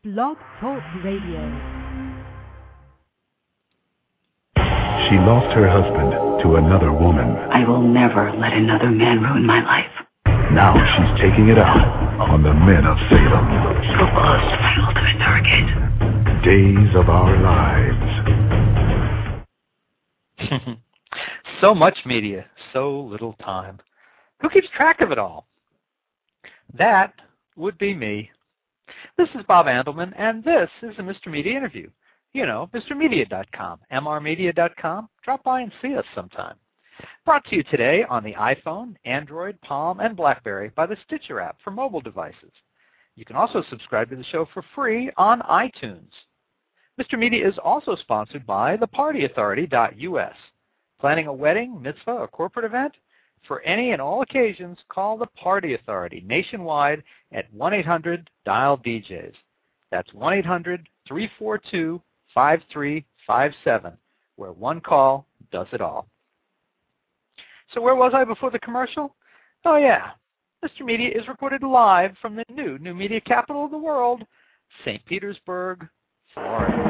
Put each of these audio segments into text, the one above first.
Blog Talk Radio. She lost her husband to another woman. I will never let another man ruin my life. Now she's taking it out on the men of Salem. So close to my ultimate target. Days of Our Lives. So much media, so little time. Who keeps track of it all? That would be me. This is Bob Andelman, and this is a Mr. Media interview. You know, MrMedia.com, MRmedia.com. Drop by and see us sometime. Brought to you today on the iPhone, Android, Palm, and BlackBerry by the Stitcher app for mobile devices. You can also subscribe to the show for free on iTunes. Mr. Media is also sponsored by thepartyauthority.us. Planning a wedding, mitzvah, or corporate event? For any and all occasions, call the Party Authority nationwide at 1-800-DIAL-DJs. That's 1-800-342-5357, where one call does it all. So where was I before the commercial? Oh yeah, Mr. Media is recorded live from the new media capital of the world, St. Petersburg, Florida.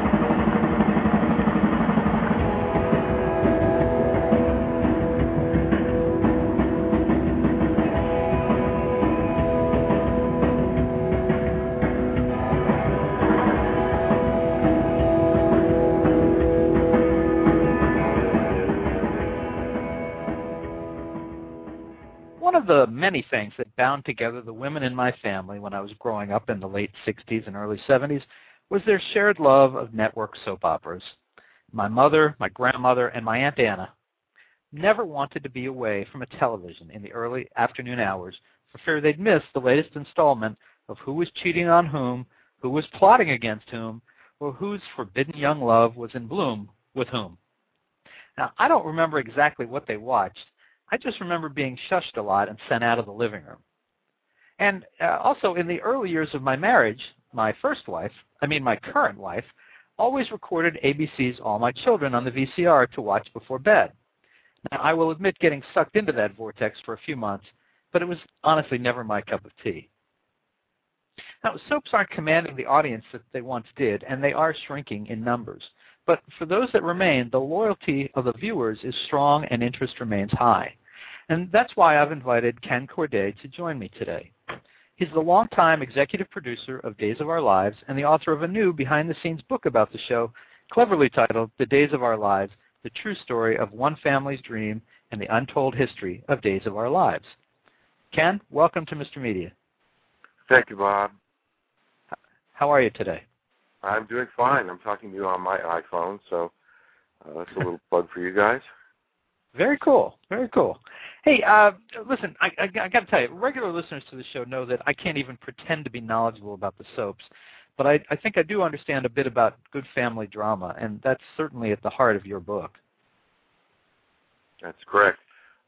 One of the many things that bound together the women in my family when I was growing up in the late 60s and early 70s was their shared love of network soap operas. My mother, my grandmother, and my Aunt Anna never wanted to be away from a television in the early afternoon hours for fear they'd miss the latest installment of who was cheating on who was plotting against whom, or whose forbidden young love was in bloom with whom. Now, I don't remember exactly what they watched. I just remember being shushed a lot and sent out of the living room. And also in the early years of my marriage, my current wife, always recorded ABC's All My Children on the VCR to watch before bed. Now, I will admit getting sucked into that vortex for a few months, but it was honestly never my cup of tea. Now, soaps aren't commanding the audience that they once did, and they are shrinking in numbers. But for those that remain, the loyalty of the viewers is strong and interest remains high. And that's why I've invited Ken Corday to join me today. He's the longtime executive producer of Days of Our Lives and the author of a new behind-the-scenes book about the show, cleverly titled The Days of Our Lives, The True Story of One Family's Dream and the Untold History of Days of Our Lives. Ken, welcome to Mr. Media. Thank you, Bob. How are you today? I'm doing fine. I'm talking to you on my iPhone, so that's a little plug for you guys. Very cool. Very cool. Hey, listen, I got to tell you, regular listeners to the show know that I can't even pretend to be knowledgeable about the soaps, but I think I do understand a bit about good family drama, and that's certainly at the heart of your book. That's correct.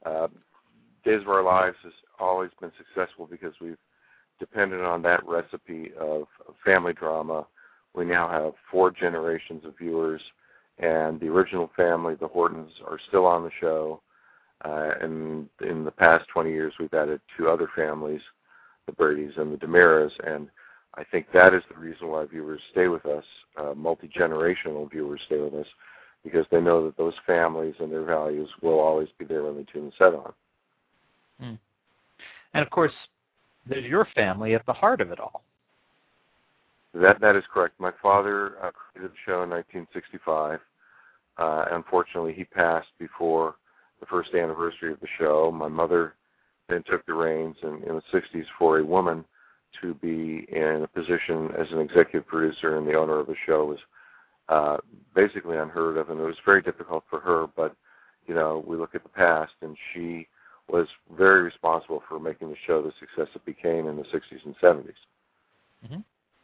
Days of Our Lives has always been successful because we've depended on that recipe of family drama. We now have 4 generations of viewers, and the original family, the Hortons, are still on the show. And in the past 20 years, we've added 2 other families, the Bradys and the DeMeras, and I think that is the reason why viewers stay with us, multi-generational viewers stay with us, because they know that those families and their values will always be there when they tune the set on. Mm. And, of course, there's your family at the heart of it all. That is correct. My father created the show in 1965. Unfortunately, he passed before the first anniversary of the show. My mother then took the reins in the 60s for a woman to be in a position as an executive producer and the owner of a show was basically unheard of, and it was very difficult for her. But, you know, we look at the past, and she was very responsible for making the show the success it became in the 60s and 70s. Mm-hmm.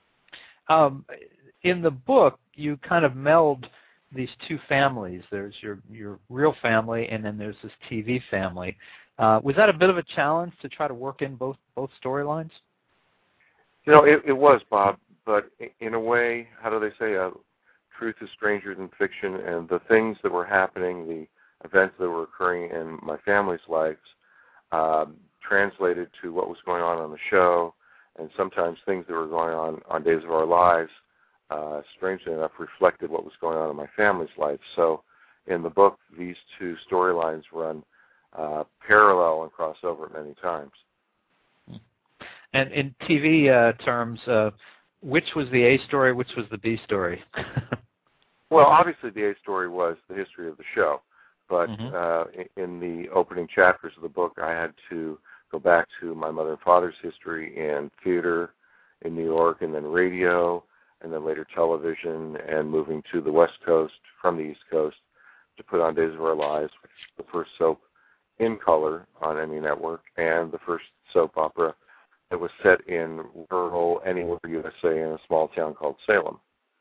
In the book, you kind of meld these 2 families. There's your real family, and then there's this TV family. Was that a bit of a challenge to try to work in both storylines? You know, it was, Bob, but in a way, how do they say, truth is stranger than fiction, and the things that were happening, the events that were occurring in my family's lives translated to what was going on the show, And sometimes things that were going on Days of Our Lives, strangely enough, reflected what was going on in my family's life. So in the book, these two storylines run parallel and cross over many times. And in TV terms, which was the A story, which was the B story? Well, obviously the A story was the history of the show, but in the opening chapters of the book, I had to go back to my mother and father's history in theater in New York, and then radio, and then later television, and moving to the West Coast from the East Coast to put on Days of Our Lives, which is the first soap in color on any network, and the first soap opera that was set in rural Anywhere, USA, in a small town called Salem.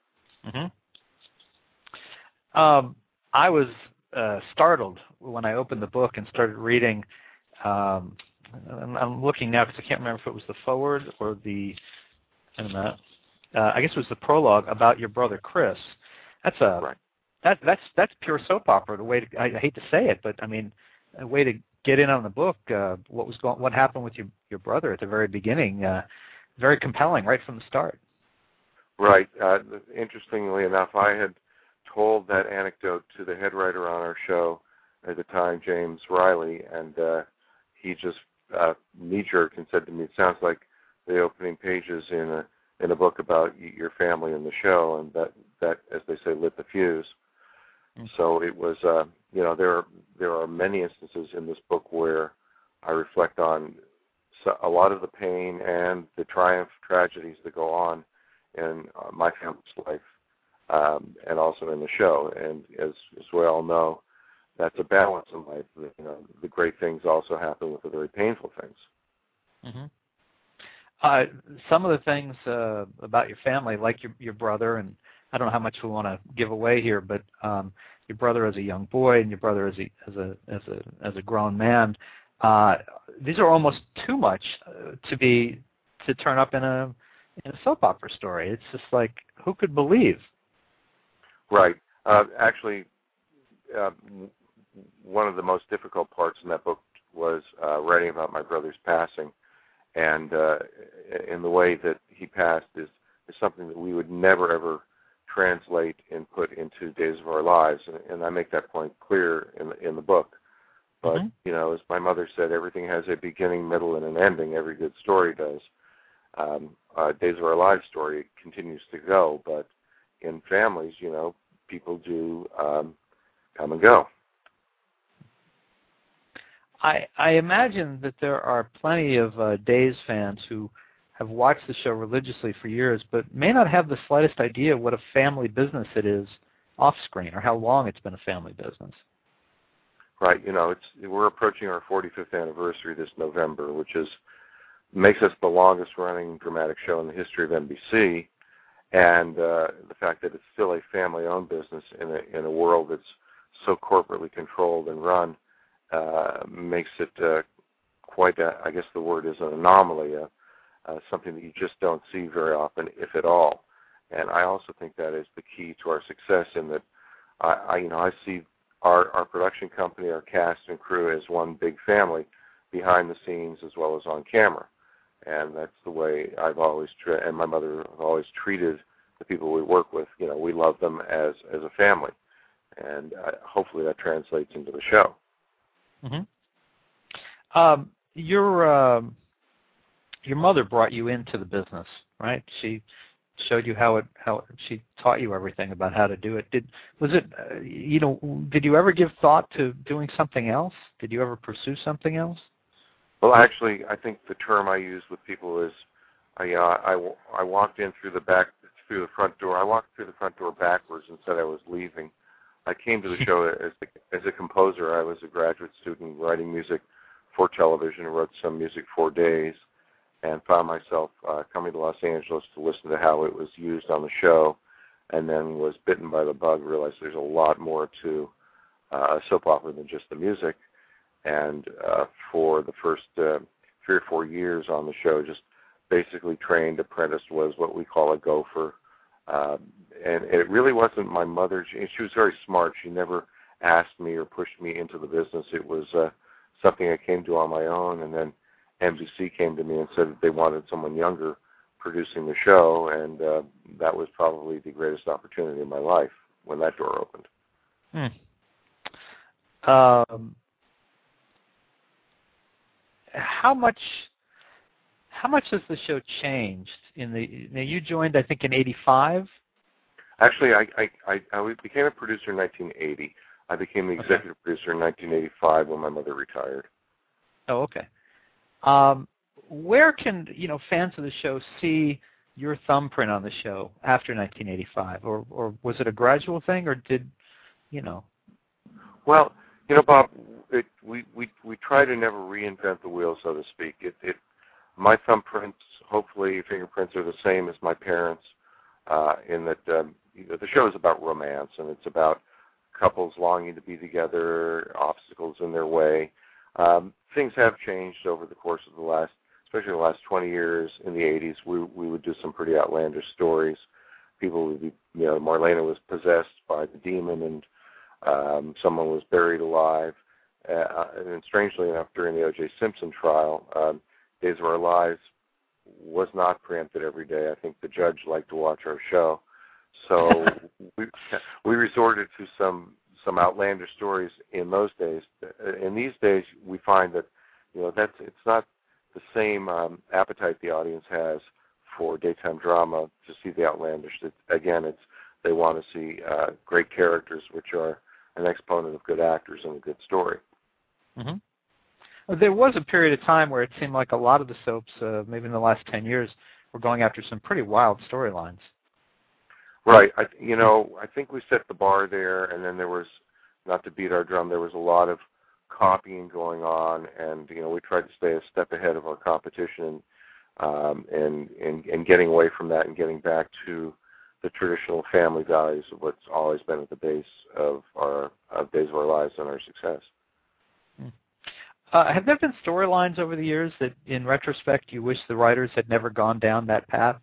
I was startled when I opened the book and started reading. I'm looking now because I can't remember if it was the foreword or the. I guess it was the prologue about your brother Chris. That's right. That's pure soap opera. The way to, I hate to say it, but I mean, a way to get in on the book. What happened with your brother at the very beginning? Very compelling, right from the start. Right. Interestingly enough, I had told that anecdote to the head writer on our show at the time, James Riley, and he just knee-jerked and said to me, "It sounds like the opening pages in a book about your family and the show," and that, as they say, lit the fuse. So it was, there are many instances in this book where I reflect on a lot of the pain and the triumph tragedies that go on in my family's life, and also in the show. And as we all know, that's a balance in life. The great things also happen with the very painful things. Some of the things about your family, like your brother, and I don't know how much we want to give away here, but your brother as a young boy and your brother as a grown man, these are almost too much to turn up in a soap opera story. It's just like, who could believe? Right. Actually, one of the most difficult parts in that book was writing about my brother's passing, and in the way that he passed is something that we would never ever translate and put into Days of Our Lives, and I make that point clear in the book. But as my mother said, everything has a beginning, middle, and an ending. Every good story does. Days of Our Lives story continues to go, but in families, people do come and go. I imagine that there are plenty of Days fans who have watched the show religiously for years, but may not have the slightest idea what a family business it is off screen, or how long it's been a family business. Right. We're approaching our 45th anniversary this November, which makes us the longest running dramatic show in the history of NBC, and the fact that it's still a family-owned business in a world that's so corporately controlled and run makes it quite, I guess the word is an anomaly, something that you just don't see very often, if at all. And I also think that is the key to our success, in that I see our production company, our cast and crew, as one big family behind the scenes as well as on camera. And that's the way I've always, and my mother have always treated the people we work with. We love them as a family. And hopefully that translates into the show. Your mother brought you into the business, right? She showed you how she taught you everything about how to do it. Did you ever give thought to doing something else? Did you ever pursue something else? Well, actually, I think the term I use with people is, I walked in through the front door. I walked through the front door backwards and said I was leaving. I came to the show as a composer. I was a graduate student writing music for television, wrote some music for Days, and found myself coming to Los Angeles to listen to how it was used on the show, and then was bitten by the bug, realized there's a lot more to a soap opera than just the music. And for the first 3 or 4 years on the show, just basically trained, apprenticed, was what we call a gopher. And it really wasn't my mother. She was very smart. She never asked me or pushed me into the business. It was something I came to on my own. And then NBC came to me and said that they wanted someone younger producing the show, and that was probably the greatest opportunity in my life when that door opened. How much has the show changed? Now you joined, I think, in '85. Actually, I became a producer in 1980. I became the executive producer in 1985 when my mother retired. Oh, okay. Where can fans of the show see your thumbprint on the show after 1985, or was it a gradual thing, or did Well, Bob, we try to never reinvent the wheel, so to speak. My thumbprints, hopefully, fingerprints are the same as my parents, in that the show is about romance, and it's about couples longing to be together, obstacles in their way. Things have changed over the course of especially the last 20 years. In the 80s, we would do some pretty outlandish stories. People would be, Marlena was possessed by the demon, and someone was buried alive. And strangely enough, during the O.J. Simpson trial, Days of Our Lives was not preempted every day. I think the judge liked to watch our show. So we resorted to some outlandish stories in those days. In these days, we find that it's not the same appetite the audience has for daytime drama to see the outlandish. They want to see great characters, which are an exponent of good actors and a good story. Mm-hmm. Well, there was a period of time where it seemed like a lot of the soaps, maybe in the last 10 years, were going after some pretty wild storylines. Right. I think we set the bar there, and then there was, not to beat our drum, there was a lot of copying going on, and we tried to stay a step ahead of our competition, and getting away from that and getting back to the traditional family values of what's always been at the base of Days of Our Lives and our success. Have there been storylines over the years that, in retrospect, you wish the writers had never gone down that path?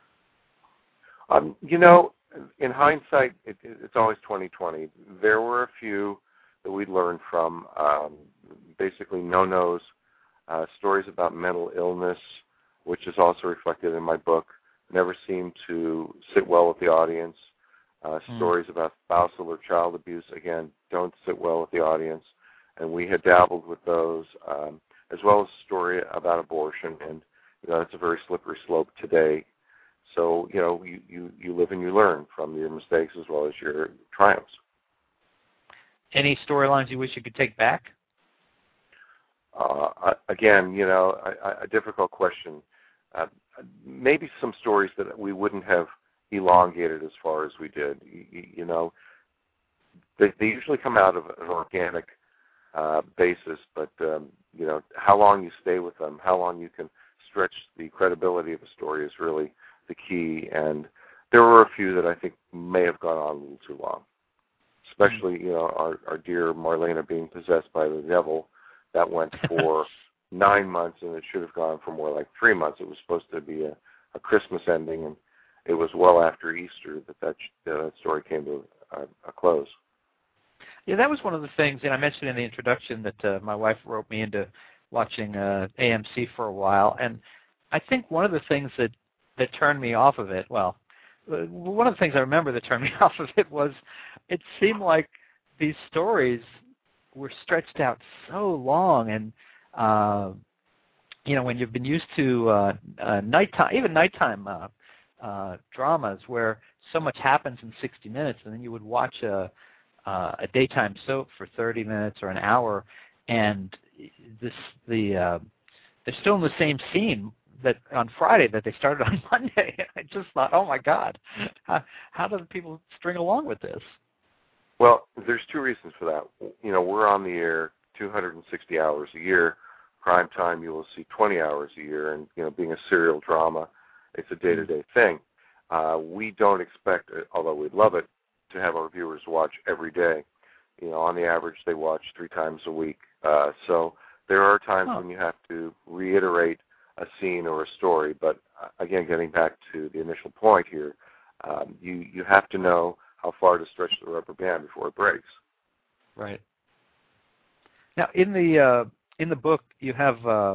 In hindsight, it's always 20/20. There were a few that we learned from, basically no-nos, stories about mental illness, which is also reflected in my book, never seemed to sit well with the audience. Stories about spousal or child abuse, again, don't sit well with the audience. And we had dabbled with those, as well as a story about abortion, and that's a very slippery slope today. So you live and you learn from your mistakes as well as your triumphs. Any storylines you wish you could take back? Again, a difficult question. Maybe some stories that we wouldn't have elongated as far as we did. They usually come out of an organic basis, but how long you stay with them, how long you can stretch the credibility of a story is really the key. And there were a few that I think may have gone on a little too long, especially our dear Marlena being possessed by the devil. That went for 9 months, and it should have gone for more like 3 months. It was supposed to be a Christmas ending, and it was well after Easter that story came to a close. Yeah, that was one of the things, and I mentioned in the introduction that my wife wrote me into watching AMC for a while, and I think one of the things that turned me off of it, one of the things I remember that turned me off of it was it seemed like these stories were stretched out so long, and when you've been used to nighttime dramas where so much happens in 60 minutes, and then you would watch a daytime soap for 30 minutes or an hour, and they're still in the same scene that on Friday that they started on Monday. And I just thought, oh my God, how do people string along with this? Well, there's two reasons for that. We're on the air 260 hours a year. Prime time, you will see 20 hours a year, and being a serial drama, it's a day-to-day thing. We don't expect, although we'd love it, to have our viewers watch every day. On the average, they watch 3 times a week. So there are times when you have to reiterate a scene or a story. But again, getting back to the initial point here, you have to know how far to stretch the rubber band before it breaks. Right. Now, in the book, you have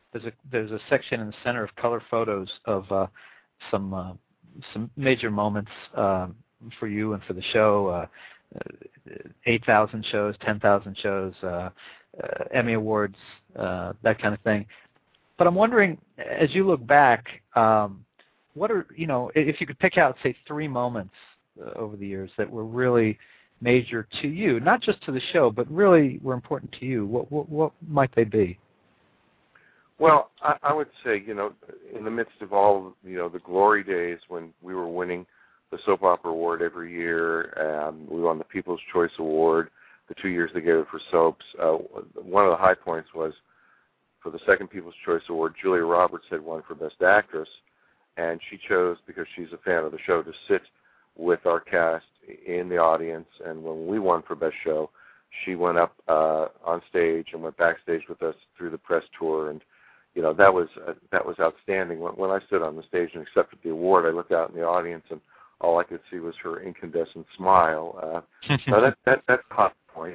there's a section in the center of color photos of some major moments for you and for the show. 8,000 shows, 10,000 shows, Emmy Awards, that kind of thing. But I'm wondering, as you look back, what are, if you could pick out, say, 3 moments over the years that were really major to you, not just to the show, but really were important to you, what might they be? Well, I would say, in the midst of all, the glory days when we were winning the Soap Opera Award every year, we won the People's Choice Award, the 2 years they gave it for soaps. One of the high points was, for the second People's Choice Award, Julia Roberts had won for Best Actress, and she chose, because she's a fan of the show, to sit with our cast in the audience. And when we won for Best Show, she went up on stage and went backstage with us through the press tour, and that was outstanding. When I stood on the stage and accepted the award, I looked out in the audience, and all I could see was her incandescent smile. So that's a high point.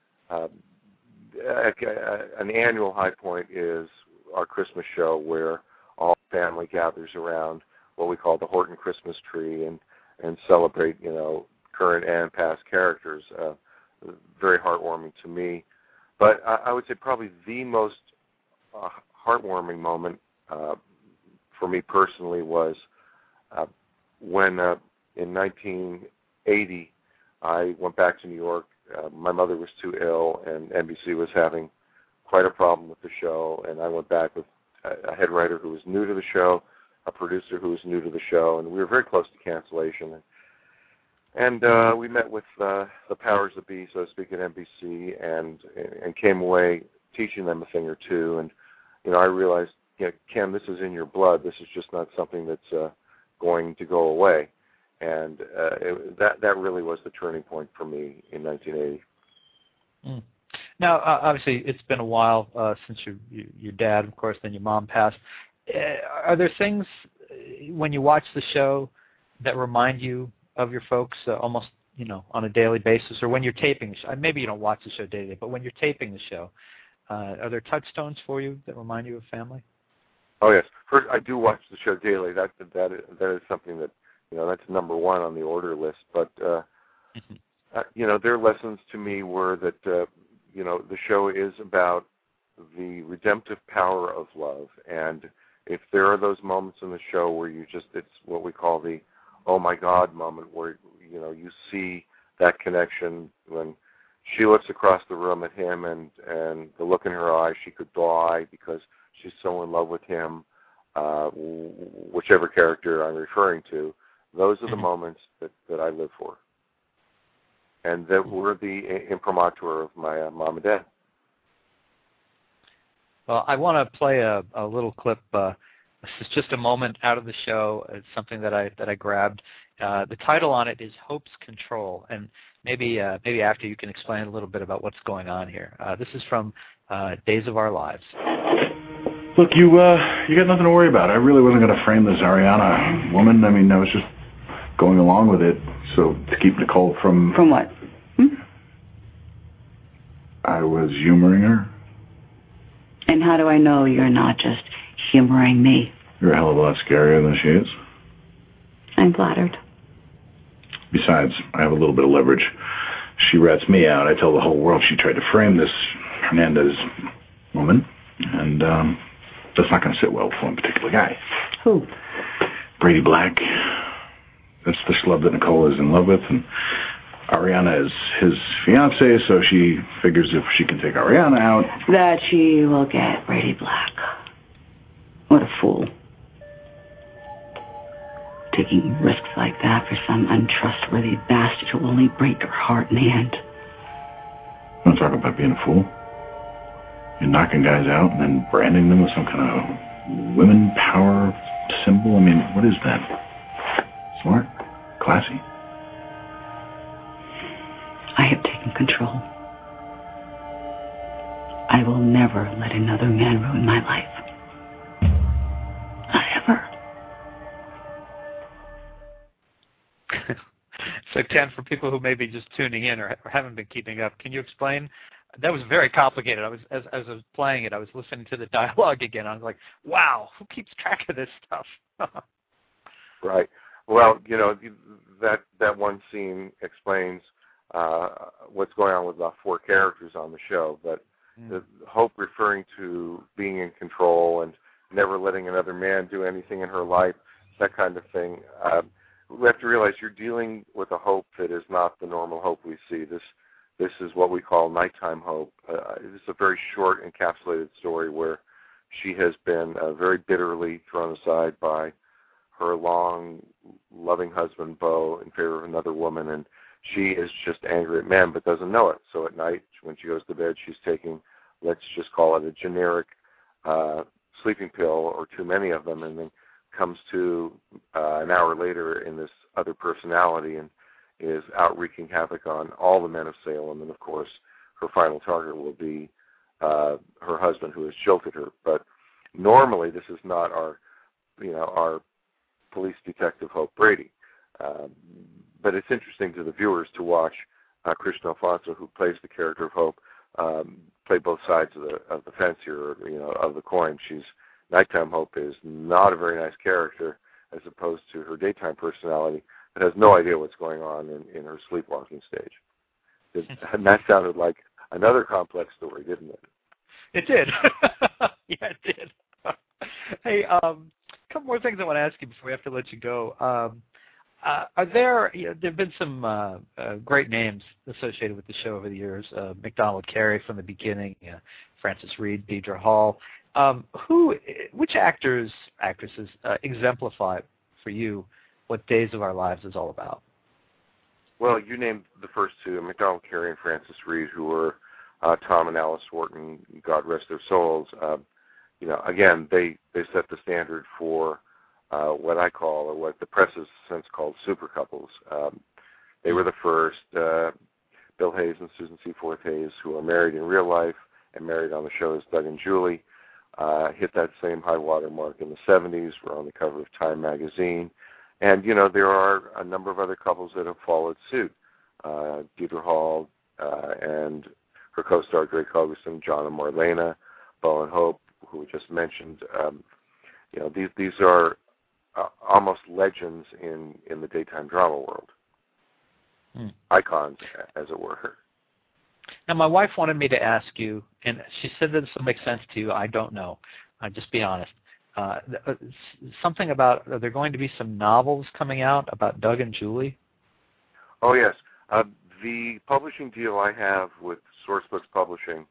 An annual high point is our Christmas show, where all family gathers around what we call the Horton Christmas tree and celebrate, current and past characters. Very heartwarming to me. But I would say probably the most heartwarming moment for me personally was when in 1980 I went back to New York. My mother was too ill, and NBC was having quite a problem with the show, and I went back with a head writer who was new to the show, a producer who was new to the show, and we were very close to cancellation. And we met with the powers that be, so to speak, at NBC, and came away teaching them a thing or two. And I realized, Ken, this is in your blood. This is just not something that's going to go away. And that really was the turning point for me in 1980. Mm. Now, obviously, it's been a while since your dad, of course, then your mom passed. Are there things when you watch the show that remind you of your folks almost, on a daily basis, or when you're taping the show? Maybe you don't watch the show daily, but when you're taping the show, are there touchstones for you that remind you of family? Oh, yes. First, I do watch the show daily. That is something that, that's number one on the order list. But, their lessons to me were that, the show is about the redemptive power of love. And if there are those moments in the show where it's what we call the oh my God moment, where, you see that connection when she looks across the room at him and the look in her eyes, she could die because she's so in love with him, whichever character I'm referring to. Those are the moments that I live for. And that were the imprimatur of my mom and dad. Well, I want to play a little clip. This is just a moment out of the show. It's something that I grabbed. The title on it is Hope's Control, and maybe after you can explain a little bit about what's going on here. This is from Days of Our Lives. Look, you got nothing to worry about. I really wasn't going to frame this Ariana woman. I mean, I was just going along with it, so to keep Nicole from... From what? I was humoring her. And how do I know you're not just humoring me? You're a hell of a lot scarier than she is. I'm flattered. Besides, I have a little bit of leverage. She rats me out. I tell the whole world she tried to frame this Hernandez woman, and that's not going to sit well with one particular guy. Who? Brady Black. That's the schlub that Nicole is in love with, and Ariana is his fiancée, so she figures if she can take Ariana out... That she will get Brady Black. What a fool. Taking risks like that for some untrustworthy bastard who will only break her heart in the end. Don't talk about being a fool. You're knocking guys out and then branding them with some kind of women power symbol. I mean, what is that? Smart? Classy? I have taken control. I will never let another man ruin my life. Not ever. So, Ken, for people who may be just tuning in or haven't been keeping up, can you explain That was very complicated. As I was playing it, I was listening to the dialogue again. I was like, wow, who keeps track of this stuff? Right. Well, that one scene explains what's going on with the 4 characters on the show, but the Hope referring to being in control and never letting another man do anything in her life, that kind of thing. We have to realize you're dealing with a Hope that is not the normal Hope we see. This is what we call nighttime Hope. It's a very short, encapsulated story where she has been very bitterly thrown aside by her long, loving husband, Beau, in favor of another woman, and she is just angry at men but doesn't know it. So at night, when she goes to bed, she's taking, let's just call it a generic sleeping pill or too many of them, and then comes to an hour later in this other personality and is out wreaking havoc on all the men of Salem. And, of course, her final target will be her husband who has jilted her. But normally this is not our police detective Hope Brady. But it's interesting to the viewers to watch Krishna Alfonso, who plays the character of Hope, play both sides of the fence here, of the coin. Nighttime Hope is not a very nice character as opposed to her daytime personality that has no idea what's going on in her sleepwalking stage. And that sounded like another complex story, didn't it? It did. Yeah, it did. Hey, a couple more things I want to ask you before we have to let you go. There have been some great names associated with the show over the years. MacDonald Carey from the beginning, Frances Reed, Deidre Hall. Which actresses exemplify for you what Days of Our Lives is all about? Well, you named the first two, MacDonald Carey and Frances Reed, who were Tom and Alice Wharton, God rest their souls. Again, they set the standard for what I call, or what the press has since called, super couples. They were the first, Bill Hayes and Susan Seaforth Hayes, who are married in real life and married on the show as Doug and Julie, hit that same high water mark in the 70s, were on the cover of Time magazine. And, there are a number of other couples that have followed suit. Deidre Hall and her co-star Drake Hogestyn, John and Marlena, Beau and Hope, who we just mentioned. These are almost legends in the daytime drama world. Icons, as it were. Now, my wife wanted me to ask you, and she said that this will make sense to you. I don't know. I'll just be honest. Something about, are there going to be some novels coming out about Doug and Julie? Oh, yes. The publishing deal I have with Sourcebooks Publishing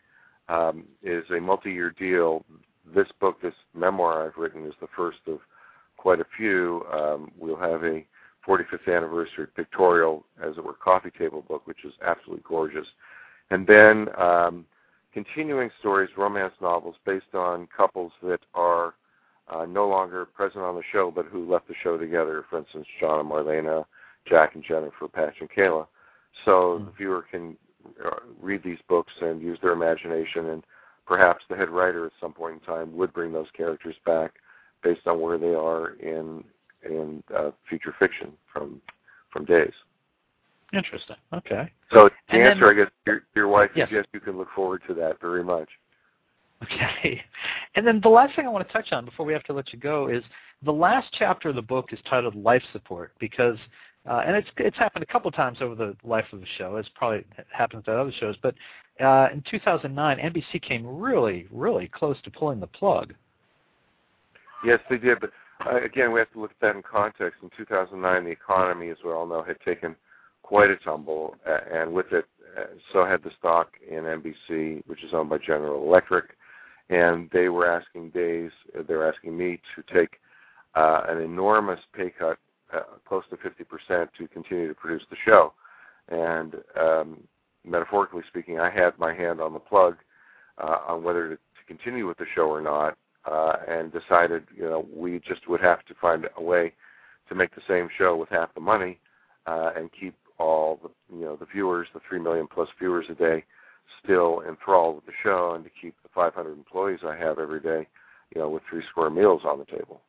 is a multi-year deal. This book, this memoir I've written, is the first of quite a few. We'll have a 45th anniversary pictorial, as it were, coffee table book, which is absolutely gorgeous. And then continuing stories, romance novels based on couples that are no longer present on the show, but who left the show together. For instance, John and Marlena, Jack and Jennifer, Patch and Kayla. So the viewer can read these books and use their imagination, and perhaps the head writer at some point in time would bring those characters back based on where they are in future fiction from Days. Interesting. Okay. So the answer, I guess, your wife yes. is yes, you can look forward to that very much. Okay. And then the last thing I want to touch on before we have to let you go is the last chapter of the book is titled Life Support because, and it's happened a couple of times over the life of the show, as probably happens to other shows, but in 2009, NBC came really, really close to pulling the plug. Yes, they did, but again, we have to look at that in context. In 2009, the economy, as we all know, had taken quite a tumble, and with it, so had the stock in NBC, which is owned by General Electric, and they were asking they're asking me to take an enormous pay cut, close to 50%, to continue to produce the show. And metaphorically speaking, I had my hand on the plug on whether to continue with the show or not, and decided, we just would have to find a way to make the same show with half the money and keep all the viewers, the 3 million plus viewers a day, still enthralled with the show, and to keep the 500 employees I have every day, with 3 square meals on the table.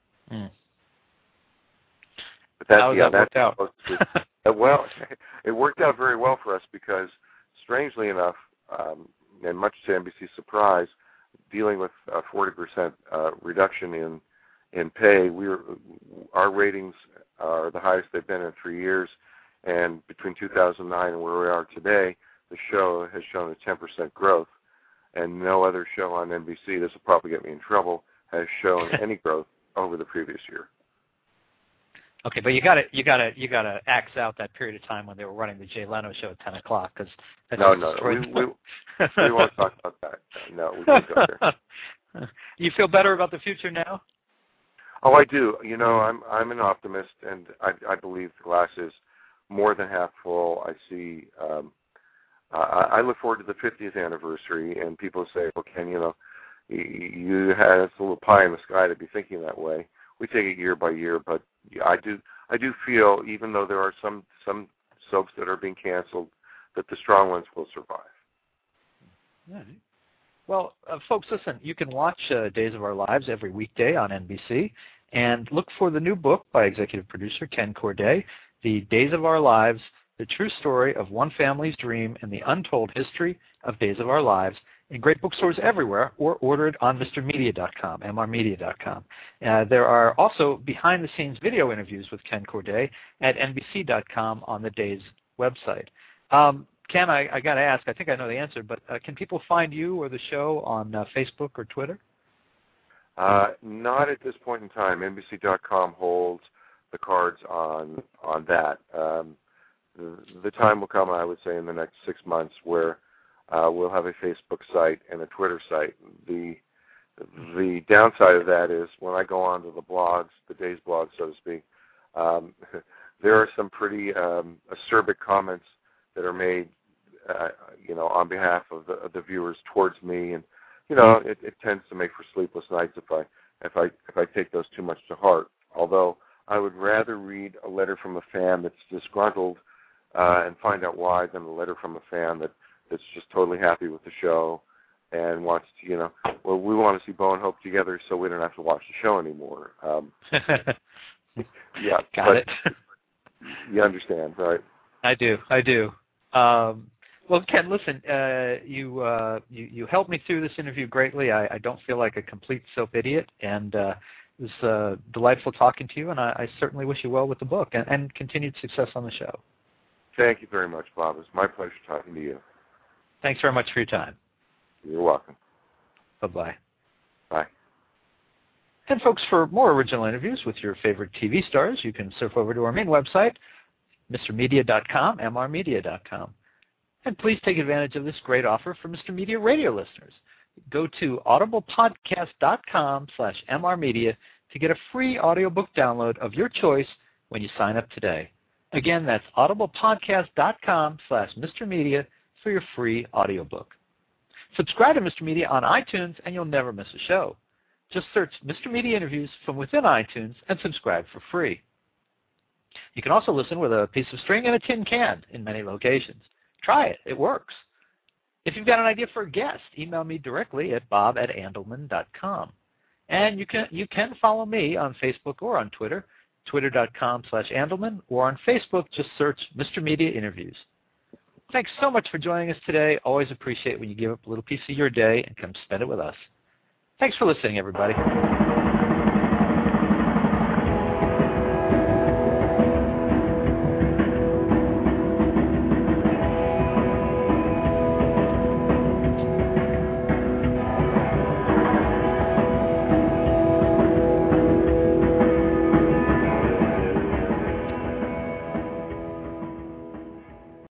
But that worked out. Well, it worked out very well for us because, strangely enough, and much to NBC's surprise, dealing with a 40% reduction in pay, our ratings are the highest they've been in 3 years, and between 2009 and where we are today, the show has shown a 10% growth, and no other show on NBC, this will probably get me in trouble, has shown any growth over the previous year. Okay, but you gotta axe out that period of time when they were running the Jay Leno show at 10 o'clock, because No, we won't talk about that. No, we won't go there. You feel better about the future now? Oh, I do. You know, I'm an optimist, and I believe the glass is more than half full. I see. I look forward to the 50th anniversary, and people say, "Well, Ken, you know, you had a little pie in the sky to be thinking that way." We take it year by year, but I do feel, even though there are some soaps that are being canceled, that the strong ones will survive. Yeah. Well, folks, listen, you can watch Days of Our Lives every weekday on NBC, and look for the new book by executive producer Ken Corday, The Days of Our Lives, The True Story of One Family's Dream and the Untold History of Days of Our Lives, in great bookstores everywhere, or ordered on MrMedia.com, mrmedia.com. There are also behind-the-scenes video interviews with Ken Corday at NBC.com on the Days website. Ken, I got to ask, I think I know the answer, but can people find you or the show on Facebook or Twitter? Not at this point in time. NBC.com holds the cards on that. The time will come, I would say, in the next 6 months where we'll have a Facebook site and a Twitter site. The downside of that is when I go onto the blogs, the Days blog, so to speak, there are some pretty acerbic comments that are made, on behalf of the viewers towards me, and it tends to make for sleepless nights if I take those too much to heart. Although I would rather read a letter from a fan that's disgruntled and find out why than a letter from a fan that's just totally happy with the show and wants to, well, we want to see Bo and Hope together so we don't have to watch the show anymore. Yeah, Got it. You understand, right? I do. Well, Ken, listen, you helped me through this interview greatly. I don't feel like a complete soap idiot, and it was delightful talking to you, and I certainly wish you well with the book and continued success on the show. Thank you very much, Bob. It's my pleasure talking to you. Thanks very much for your time. You're welcome. Bye-bye. Bye. And folks, for more original interviews with your favorite TV stars, you can surf over to our main website, MrMedia.com, mrmedia.com. And please take advantage of this great offer for Mr. Media radio listeners. Go to audiblepodcast.com/mrmedia to get a free audiobook download of your choice when you sign up today. Again, that's audiblepodcast.com/MrMedia for your free audiobook. Subscribe to Mr. Media on iTunes and you'll never miss a show. Just search Mr. Media interviews from within iTunes and subscribe for free. You can also listen with a piece of string and a tin can in many locations. Try it. It works. If you've got an idea for a guest, email me directly at bob@andelman.com. And you can follow me on Facebook or on Twitter, twitter.com/Andelman, or on Facebook, just search Mr. Media Interviews. Thanks so much for joining us today. Always appreciate when you give up a little piece of your day and come spend it with us. Thanks for listening, everybody.